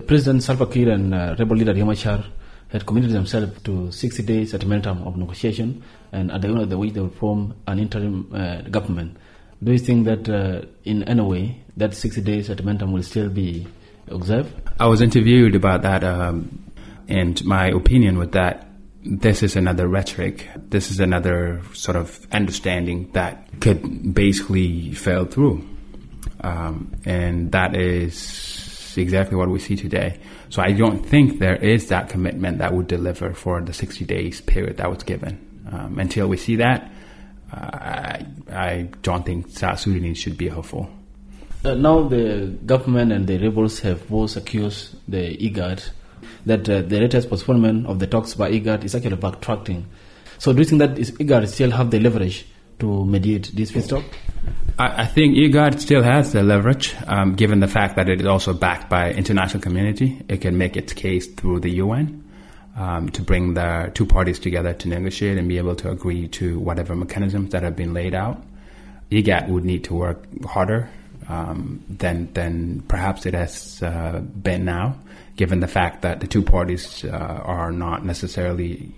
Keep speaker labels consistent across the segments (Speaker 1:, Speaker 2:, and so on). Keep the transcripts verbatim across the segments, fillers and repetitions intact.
Speaker 1: President Salva Kiir and uh, rebel leader Riek Machar had committed themselves to sixty days ultimatum of negotiation, and at the end of the week they will form an interim uh, government. Do you think that uh, in any way that sixty days ultimatum will still be observed?
Speaker 2: I was interviewed about that, um, and my opinion was that this is another rhetoric. This is another sort of understanding that could basically fail through. Um, and that is exactly what we see today. So I don't think there is that commitment that would deliver for the sixty days period that was given. Um, until we see that, uh, I, I don't think South Sudanese should be hopeful.
Speaker 1: Uh, now the government and the rebels have both accused the IGAD that uh, the latest postponement of the talks by IGAD is actually backtracking. So do you think that is IGAD still have the leverage to mediate this peace talk?
Speaker 2: I, I think IGAD still has the leverage, um, given the fact that it is also backed by international community. It can make its case through the U N um, to bring the two parties together to negotiate and be able to agree to whatever mechanisms that have been laid out. IGAD would need to work harder um, than than perhaps it has uh, been now, given the fact that the two parties uh, are not necessarily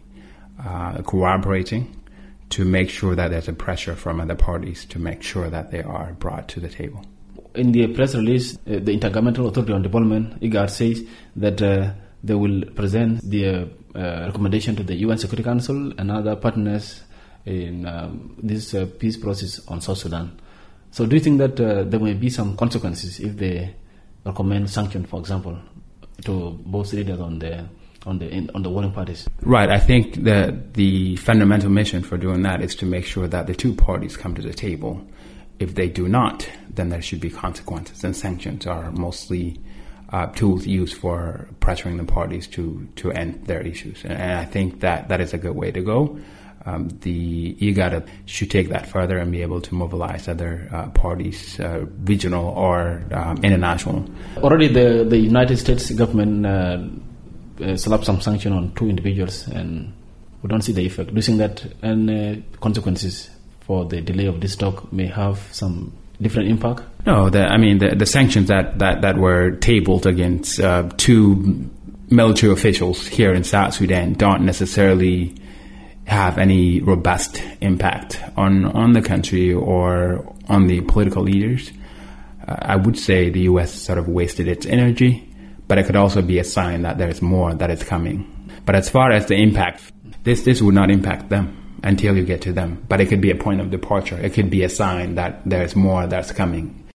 Speaker 2: uh, cooperating, to make sure that there's a pressure from other parties to make sure that they are brought to the table.
Speaker 1: In the press release, uh, the Intergovernmental Authority on Development, IGAD, says that uh, they will present the uh, recommendation to the U N Security Council and other partners in um, this uh, peace process on South Sudan. So do you think that uh, there may be some consequences if they recommend sanctions, for example, to both leaders on the on the in, on the warring parties?
Speaker 2: Right. I think that the fundamental mission for doing that is to make sure that the two parties come to the table. If they do not, then there should be consequences, and sanctions are mostly uh, tools used for pressuring the parties to, to end their issues. And, and I think that that is a good way to go. Um, the IGAD should take that further and be able to mobilize other uh, parties, uh, regional or um, international.
Speaker 1: Already the, the United States government uh, uh, slapped some sanction on two individuals, and we don't see the effect. Do you think that any consequences for the delay of this talk may have some different impact?
Speaker 2: No, the, I mean, the, the sanctions that, that, that were tabled against uh, two military officials here in South Sudan don't necessarily have any robust impact on, on the country or on the political leaders. Uh, I would say the U S sort of wasted its energy, but it could also be a sign that there's more that is coming. But as far as the impact, this, this would not impact them until you get to them. But it could be a point of departure. It could be a sign that there's more that's coming.